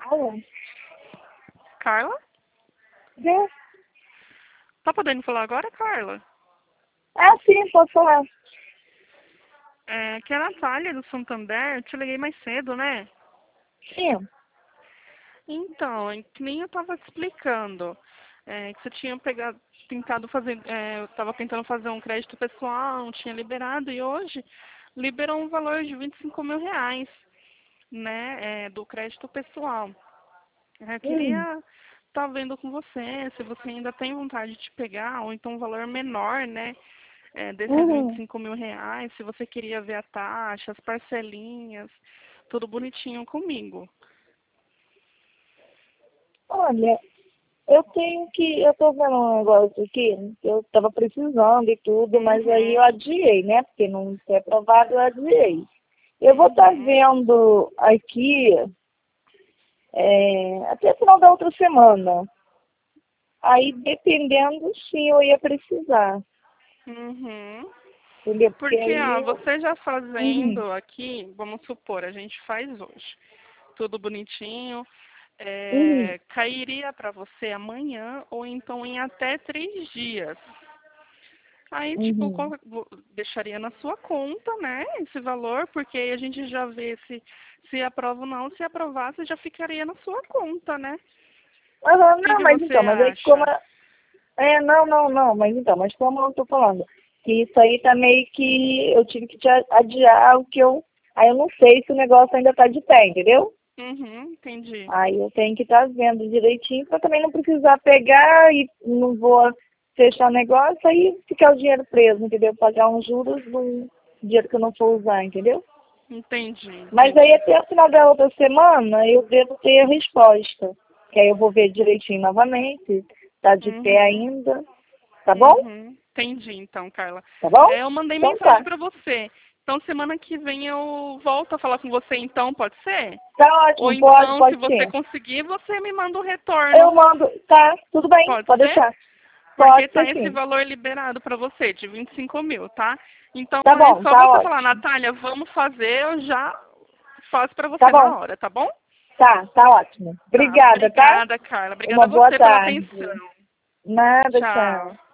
Alô? Carla? Sim. Tá podendo falar agora, Carla? Ah, sim, posso falar. Que é a Natália do Santander, eu te liguei mais cedo, né? Sim. Então, que nem eu tava te explicando, que você tinha tentado fazer, eu tava tentando fazer um crédito pessoal, não tinha liberado, e hoje liberou um valor de R$ 25.000, né, do crédito pessoal. Eu Hum. queria estar vendo com você, se você ainda tem vontade de pegar, ou então um valor menor, né, desses vinte e Uhum. cinco mil reais, se você queria ver a taxa, as parcelinhas, tudo bonitinho comigo. Olha, eu tô vendo um negócio aqui, que eu tava precisando e tudo, mas aí eu Uhum, adiei, né? Porque não foi aprovado, eu adiei. Eu vou estar uhum, vendo aqui, até o final da outra semana. Aí, dependendo, sim, eu ia precisar. uhum. Entendeu? Porque Porque, aí eu... você já Uhum. fazendo aqui, vamos supor, a gente faz hoje, tudo bonitinho, Uhum. cairia para você amanhã ou então em até 3 dias. Aí, tipo, Uhum. deixaria na sua conta, né, esse valor, porque aí a gente já vê se aprova ou não. Se aprovasse, já ficaria na sua conta, né? Aham, O que não, que mas você então, mas aí como... acha? não, mas como eu tô falando, que isso aí tá meio que eu tive que te adiar o que eu... Aí eu não sei se o negócio ainda tá de pé, entendeu? Uhum, entendi. Aí eu tenho que estar vendo direitinho para também não precisar pegar e não vou fechar o negócio, aí ficar o dinheiro preso, entendeu? Pagar uns juros do dinheiro que eu não for usar, entendeu? Entendi, Mas aí entendi. até o final da outra semana eu devo ter a resposta. Que aí eu vou ver direitinho novamente, tá de pé Uhum, ainda, tá bom? uhum. Entendi, então, Carla. Tá bom? Eu mandei Então mensagem tá. para você. Então, semana que vem eu volto a falar com você, então, pode ser? Tá Ou ótimo, pode, então, se pode você sim. conseguir, você me manda o retorno. Eu mando, tá, tudo bem, Pode pode ser? deixar. Porque Pode ser tá esse sim. valor liberado para você, de 25.000, tá? Então, Tá é bom, só tá você falar, ótimo. Natália, vamos fazer, eu já faço para Tá você bom, na hora, tá bom? tá ótimo. Tá, Obrigada, tá? obrigada, Carla. Obrigada Uma a boa você pela tarde. atenção. Nada, tchau. Tchau.